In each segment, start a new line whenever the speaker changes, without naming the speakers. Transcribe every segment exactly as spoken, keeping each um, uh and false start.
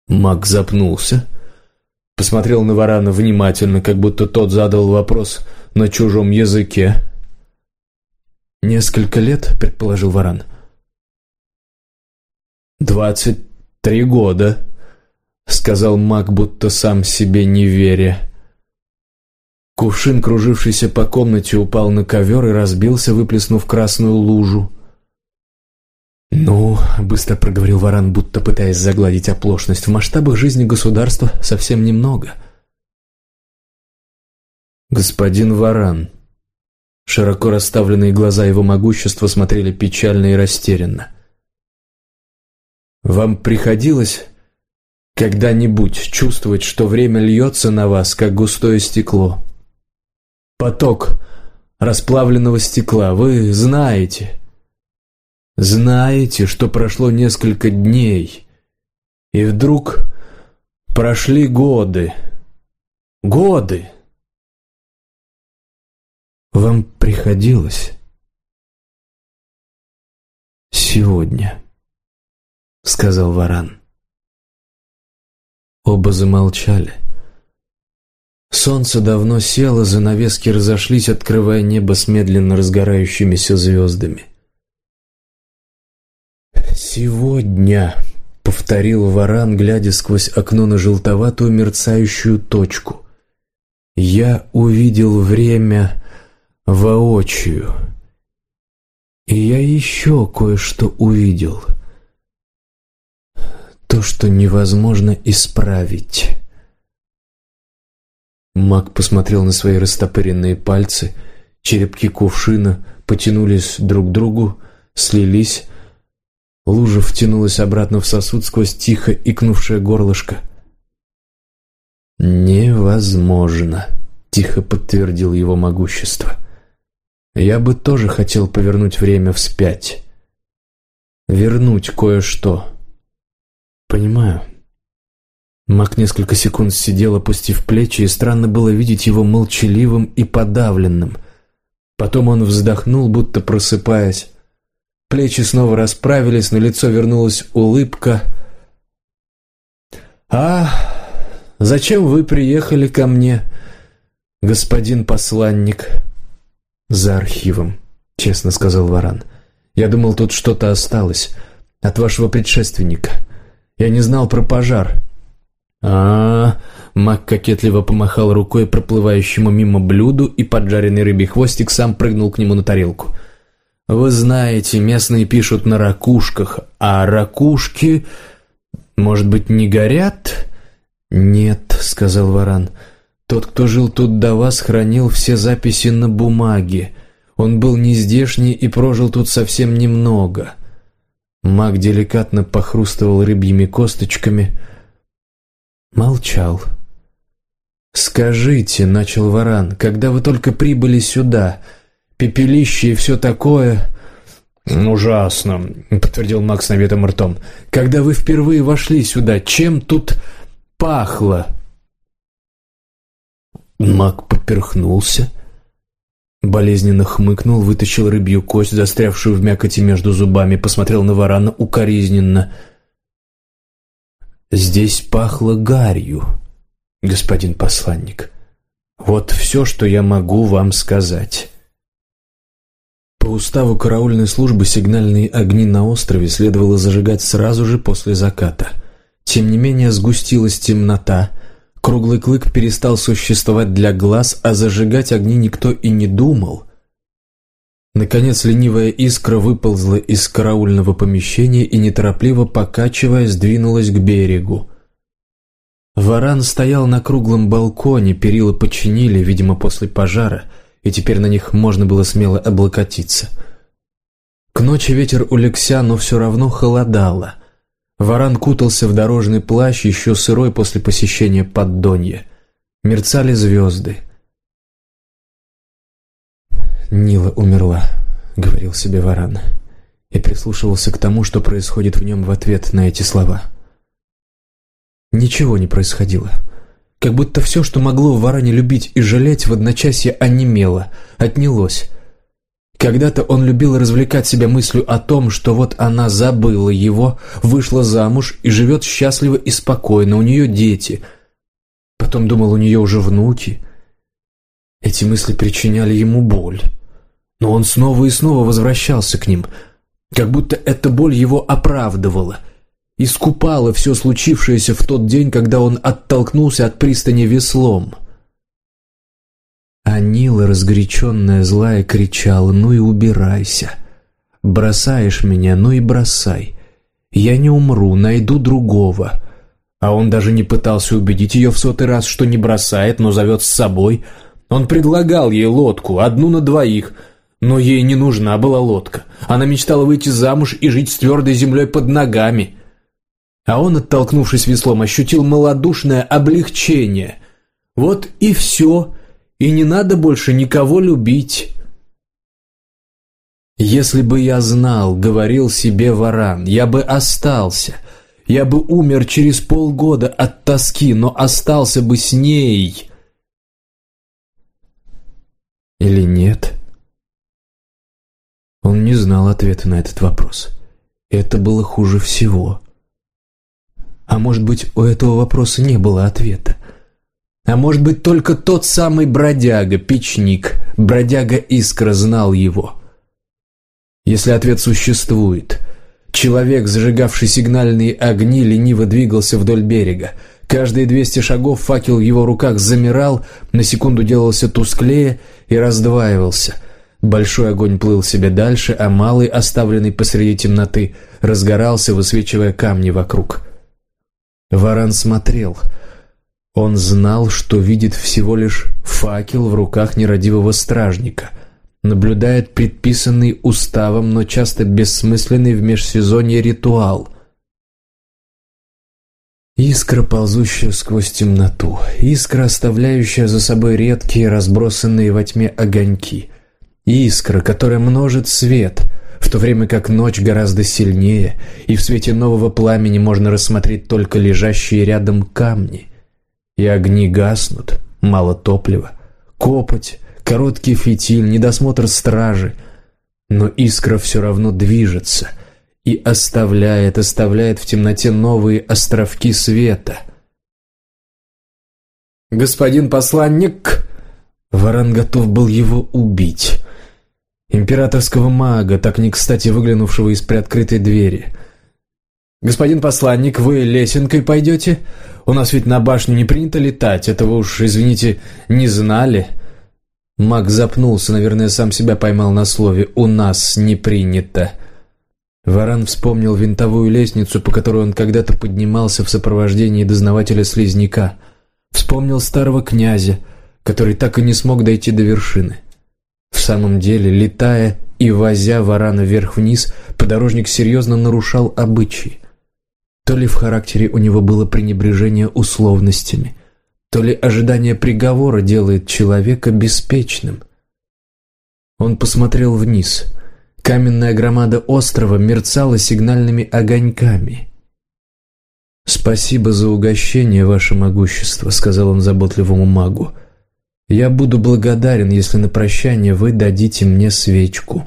Мак запнулся, посмотрел на Варана внимательно, как будто тот задал вопрос на чужом языке. «Несколько лет», — предположил Варан. «Двадцать три года», — сказал Мак, будто сам себе не веря. Кувшин, кружившийся по комнате, упал на ковер и разбился, выплеснув красную лужу. «Ну», — быстро проговорил Варан, будто пытаясь загладить оплошность, — «в масштабах жизни государства совсем немного». «Господин Варан». Широко расставленные глаза его могущества смотрели печально и растерянно. «Вам приходилось когда-нибудь чувствовать, что время льется на вас, как густое стекло? Поток расплавленного стекла. Вы знаете, знаете, что прошло несколько дней, и вдруг прошли годы, годы. Вам приходилось сегодня», — сказал Варан. Оба замолчали. Солнце давно село, занавески разошлись, открывая небо с медленно разгорающимися звездами. «Сегодня», — повторил Варан, глядя сквозь окно на желтоватую мерцающую точку, — «я увидел время воочию. И я еще кое-что увидел. То, что невозможно исправить». Мак посмотрел на свои растопыренные пальцы. Черепки кувшина потянулись друг к другу, слились. Лужа втянулась обратно в сосуд сквозь тихо икнувшее горлышко. «Невозможно», — тихо подтвердил его могущество. «Я бы тоже хотел повернуть время вспять. Вернуть кое-что. Понимаю». Мак несколько секунд сидел, опустив плечи, и странно было видеть его молчаливым и подавленным. Потом он вздохнул, будто просыпаясь. Плечи снова расправились, на лицо вернулась улыбка. «А зачем вы приехали ко мне, господин посланник?» «За архивом», — честно сказал Варан. «Я думал, тут что-то осталось от вашего предшественника. Я не знал про пожар». А-а-а, Мак кокетливо помахал рукой проплывающему мимо блюду, и поджаренный рыбий хвостик сам прыгнул к нему на тарелку. «Вы знаете, местные пишут на ракушках, а ракушки, может быть, не горят?» «Нет», — сказал Варан. «Тот, кто жил тут до вас, хранил все записи на бумаге. Он был нездешний и прожил тут совсем немного». Мак деликатно похрустывал рыбьими косточками. Молчал. «Скажите», — начал Варан, — «когда вы только прибыли сюда, пепелище и все такое...» «Ужасно», — подтвердил Мак с набитым ртом. «Когда вы впервые вошли сюда, чем тут пахло?» Мак поперхнулся, болезненно хмыкнул, вытащил рыбью кость, застрявшую в мякоти между зубами, посмотрел на Варана укоризненно. «Здесь пахло гарью, господин посланник. Вот все, что я могу вам сказать». По уставу караульной службы сигнальные огни на острове следовало зажигать сразу же после заката. Тем не менее сгустилась темнота, круглый клык перестал существовать для глаз, а зажигать огни никто и не думал. Наконец ленивая искра выползла из караульного помещения и, неторопливо покачиваясь, двинулась к берегу. Варан стоял на круглом балконе, перила починили, видимо, после пожара, и теперь на них можно было смело облокотиться. К ночи ветер улегся, но все равно холодало. Варан кутался в дорожный плащ, еще сырой после посещения Поддонья. Мерцали звезды. «Нила умерла», — говорил себе Варан, и прислушивался к тому, что происходит в нем в ответ на эти слова. Ничего не происходило. Как будто все, что могло в Варане любить и жалеть, в одночасье онемело, отнялось. Когда-то он любил развлекать себя мыслью о том, что вот она забыла его, вышла замуж и живет счастливо и спокойно, у нее дети. Потом думал, у нее уже внуки. Эти мысли причиняли ему боль. Но он снова и снова возвращался к ним, как будто эта боль его оправдывала, искупала все случившееся в тот день, когда он оттолкнулся от пристани веслом. А Нила, разгоряченная, злая, кричала: «Ну и убирайся! Бросаешь меня, ну и бросай! Я не умру, найду другого!» А он даже не пытался убедить ее в сотый раз, что не бросает, но зовет с собой. Он предлагал ей лодку, одну на двоих, но ей не нужна была лодка. Она мечтала выйти замуж и жить с твердой землей под ногами. А он, оттолкнувшись веслом, ощутил малодушное облегчение. Вот и все, и не надо больше никого любить. «Если бы я знал, — говорил себе Варан, — я бы остался, я бы умер через полгода от тоски, но остался бы с ней». Или нет? Он не знал ответа на этот вопрос. Это было хуже всего. А может быть, у этого вопроса не было ответа? А может быть, только тот самый бродяга, печник, бродяга-искра знал его? Если ответ существует, человек, зажигавший сигнальные огни, лениво двигался вдоль берега. Каждые двести шагов факел в его руках замирал, на секунду делался тусклее и раздваивался. Большой огонь плыл себе дальше, а малый, оставленный посреди темноты, разгорался, высвечивая камни вокруг. Варан смотрел. Он знал, что видит всего лишь факел в руках нерадивого стражника, наблюдает предписанный уставом, но часто бессмысленный в межсезонье ритуал. Искра, ползущая сквозь темноту, искра, оставляющая за собой редкие, разбросанные во тьме огоньки, искра, которая множит свет, в то время как ночь гораздо сильнее, и в свете нового пламени можно рассмотреть только лежащие рядом камни. И огни гаснут, мало топлива, копоть, короткий фитиль, недосмотр стражи, но искра все равно движется и оставляет, оставляет в темноте новые островки света. «Господин посланник!» Варан готов был его убить. Императорского мага, так не кстати выглянувшего из приоткрытой двери. «Господин посланник, вы лесенкой пойдете? У нас ведь на башню не принято летать, этого уж, извините, не знали». Маг запнулся, наверное, сам себя поймал на слове «у нас не принято». Варан вспомнил винтовую лестницу, по которой он когда-то поднимался в сопровождении дознавателя-слизняка. Вспомнил старого князя, который так и не смог дойти до вершины. В самом деле, летая и возя Варана вверх-вниз, подорожник серьезно нарушал обычаи. То ли в характере у него было пренебрежение условностями, то ли ожидание приговора делает человека беспечным. Он посмотрел вниз. Каменная громада острова мерцала сигнальными огоньками. «Спасибо за угощение, ваше могущество», — сказал он заботливому магу. «Я буду благодарен, если на прощание вы дадите мне свечку».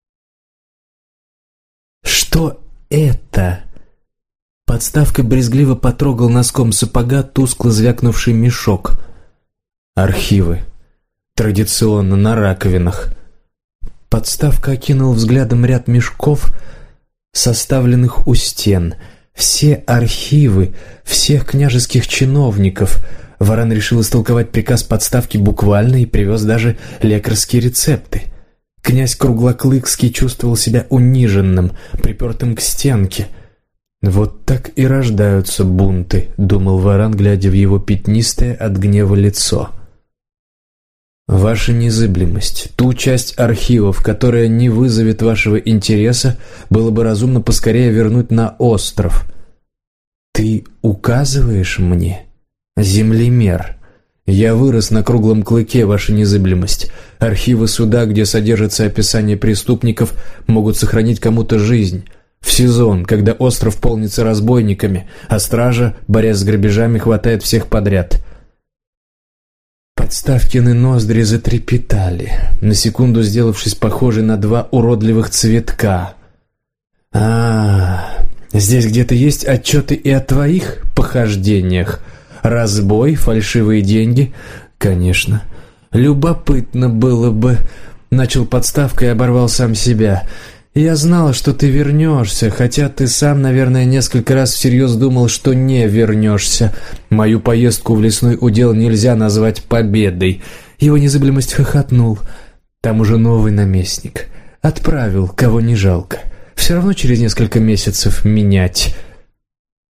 «Что это?» Подставка брезгливо потрогал носком сапога тускло звякнувший мешок. «Архивы. Традиционно на раковинах». Подставка окинул взглядом ряд мешков, составленных у стен. Все архивы всех княжеских чиновников. Варан решил истолковать приказ подставки буквально и привез даже лекарские рецепты. Князь Круглоклыкский чувствовал себя униженным, припертым к стенке. «Вот так и рождаются бунты», — думал Варан, глядя в его пятнистое от гнева лицо. «Ваша незыблемость, ту часть архивов, которая не вызовет вашего интереса, было бы разумно поскорее вернуть на остров». «Ты указываешь мне, землемер? Я вырос на круглом клыке, ваша незыблемость. Архивы суда, где содержится описание преступников, могут сохранить кому-то жизнь. В сезон, когда остров полнится разбойниками, а стража, борясь с грабежами, хватает всех подряд». Под Подставкины ноздри затрепетали, на секунду сделавшись похожей на два уродливых цветка. «А, здесь где-то есть отчеты и о твоих похождениях? Разбой, фальшивые деньги?» «Конечно. Любопытно было бы...» Начал подставкой и оборвал сам себя. «Я знала, что ты вернешься, хотя ты сам, наверное, несколько раз всерьез думал, что не вернешься. Мою поездку в лесной удел нельзя назвать победой». Его незыблемость хохотнул. «Там уже новый наместник. Отправил, кого не жалко. Все равно через несколько месяцев менять».